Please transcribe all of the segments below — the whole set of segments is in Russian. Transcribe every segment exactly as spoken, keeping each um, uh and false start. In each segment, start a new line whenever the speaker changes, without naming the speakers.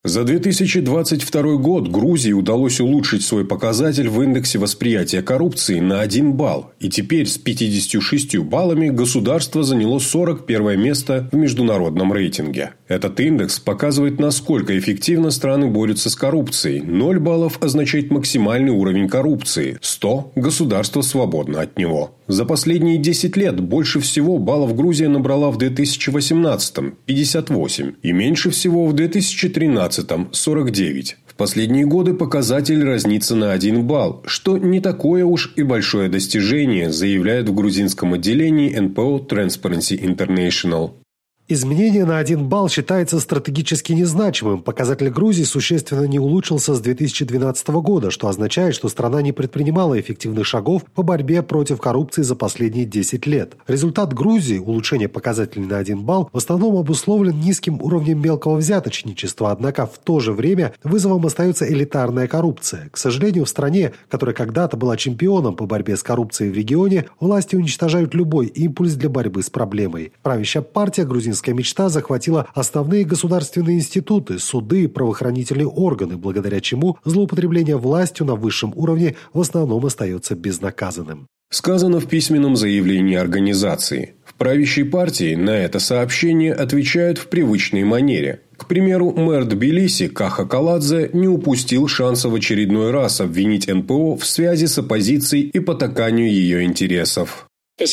За две тысячи двадцать второй год Грузии удалось улучшить свой показатель в индексе восприятия коррупции на один балл, и теперь с пятьюдесятью шестью баллами государство заняло сорок первое место в международном рейтинге. Этот индекс показывает, насколько эффективно страны борются с коррупцией. ноль баллов означает максимальный уровень коррупции, сто – государство свободно от него. За последние десять лет больше всего баллов Грузия набрала в две тысячи восемнадцатом – пятьдесят восемь, и меньше всего в две тысячи тринадцатом – сорок девять. В последние годы показатель разнится на один балл, что не такое уж и большое достижение, заявляют в грузинском отделении эн пэ о Transparency International.
Изменение на один балл считается стратегически незначимым. Показатель Грузии существенно не улучшился с две тысячи двенадцатого года, что означает, что страна не предпринимала эффективных шагов по борьбе против коррупции за последние десять лет. Результат Грузии, улучшение показателей на один балл, в основном обусловлен низким уровнем мелкого взяточничества, однако в то же время вызовом остается элитарная коррупция. К сожалению, в стране, которая когда-то была чемпионом по борьбе с коррупцией в регионе, власти уничтожают любой импульс для борьбы с проблемой. Правящая партия грузинская мечта захватила основные государственные институты, суды и правоохранительные органы, благодаря чему злоупотребление властью на высшем уровне в основном остается безнаказанным.
Сказано в письменном заявлении организации. В правящей партии на это сообщение отвечают в привычной манере. К примеру, мэр Тбилиси Каха Каладзе не упустил шанса в очередной раз обвинить эн пэ о в связи с оппозицией и потаканию ее интересов.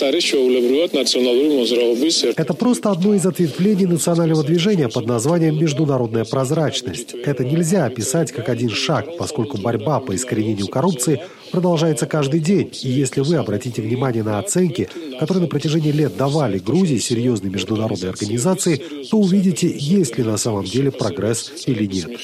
Это просто одно из ответвлений национального движения под названием «Международная прозрачность». Это нельзя описать как один шаг, поскольку борьба по искоренению коррупции продолжается каждый день. И если вы обратите внимание на оценки, которые на протяжении лет давали Грузии серьезные международные организации, то увидите, есть ли на самом деле прогресс или нет.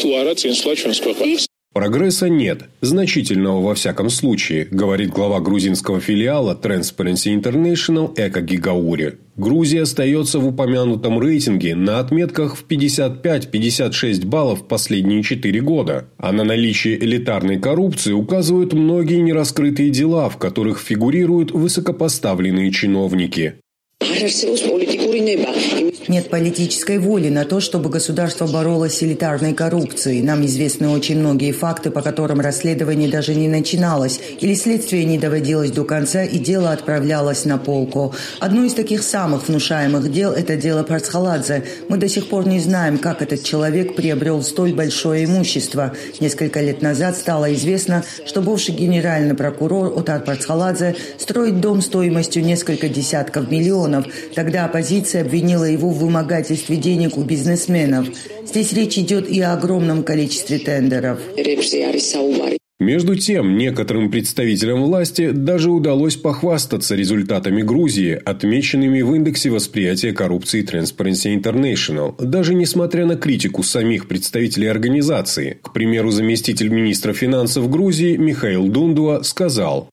Прогресса нет, значительного во всяком случае, говорит глава грузинского филиала Transparency International Эко Гигаури. Грузия остается в упомянутом рейтинге на отметках в пятьдесят пять — пятьдесят шесть баллов последние четыре года. А на наличие элитарной коррупции указывают многие нераскрытые дела, в которых фигурируют высокопоставленные чиновники.
Нет политической воли на то, чтобы государство боролось с элитарной коррупцией. Нам известны очень многие факты, по которым расследование даже не начиналось, или следствие не доводилось до конца, и дело отправлялось на полку. Одно из таких самых внушаемых дел – это дело Парцхаладзе. Мы до сих пор не знаем, как этот человек приобрел столь большое имущество. Несколько лет назад стало известно, что бывший генеральный прокурор Отар Парцхаладзе строит дом стоимостью несколько десятков миллионов. Тогда оппозиция обвинила его в вымогательстве денег у бизнесменов. Здесь речь идет и о огромном количестве тендеров.
Между тем, некоторым представителям власти даже удалось похвастаться результатами Грузии, отмеченными в индексе восприятия коррупции Transparency International, даже несмотря на критику самих представителей организации. К примеру, заместитель министра финансов Грузии Михаил Дундуа сказал: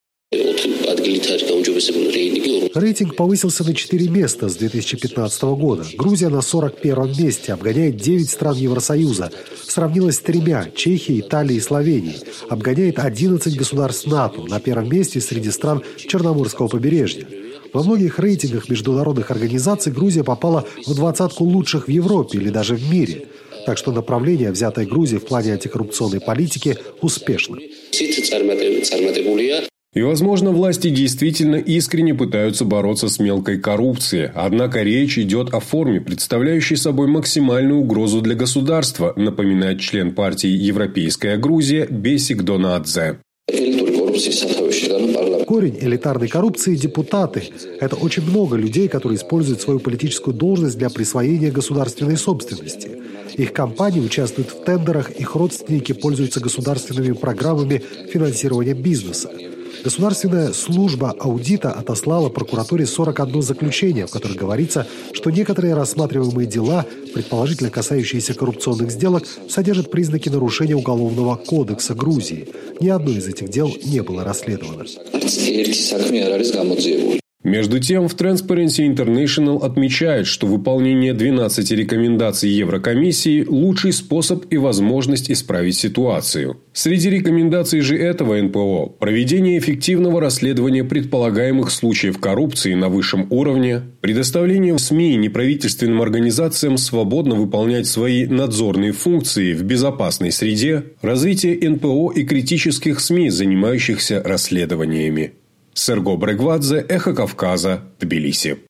рейтинг повысился на четыре места с две тысячи пятнадцатого года. Грузия на сорок первом месте, обгоняет девять стран Евросоюза. Сравнилась с тремя – Чехией, Италией и Словенией. Обгоняет одиннадцать государств НАТО, на первом месте среди стран Черноморского побережья. Во многих рейтингах международных организаций Грузия попала в двадцатку лучших в Европе или даже в мире. Так что направление, взятое Грузией в плане антикоррупционной политики, успешно.
И, возможно, власти действительно искренне пытаются бороться с мелкой коррупцией. Однако речь идет о форме, представляющей собой максимальную угрозу для государства, напоминает член партии «Европейская Грузия» Бесик Донадзе.
Корень элитарной коррупции – депутаты. Это очень много людей, которые используют свою политическую должность для присвоения государственной собственности. Их компании участвуют в тендерах, их родственники пользуются государственными программами финансирования бизнеса. Государственная служба аудита отослала прокуратуре сорок одно заключение, в котором говорится, что некоторые рассматриваемые дела, предположительно касающиеся коррупционных сделок, содержат признаки нарушения Уголовного кодекса Грузии. Ни одно из этих дел не было расследовано.
Между тем, в Transparency International отмечает, что выполнение двенадцати рекомендаций Еврокомиссии – лучший способ и возможность исправить ситуацию. Среди рекомендаций же этого эн пэ о – проведение эффективного расследования предполагаемых случаев коррупции на высшем уровне, предоставление СМИ и неправительственным организациям свободно выполнять свои надзорные функции в безопасной среде, развитие эн пэ о и критических СМИ, занимающихся расследованиями. Серго Брегвадзе, Эхо Кавказа, Тбилиси.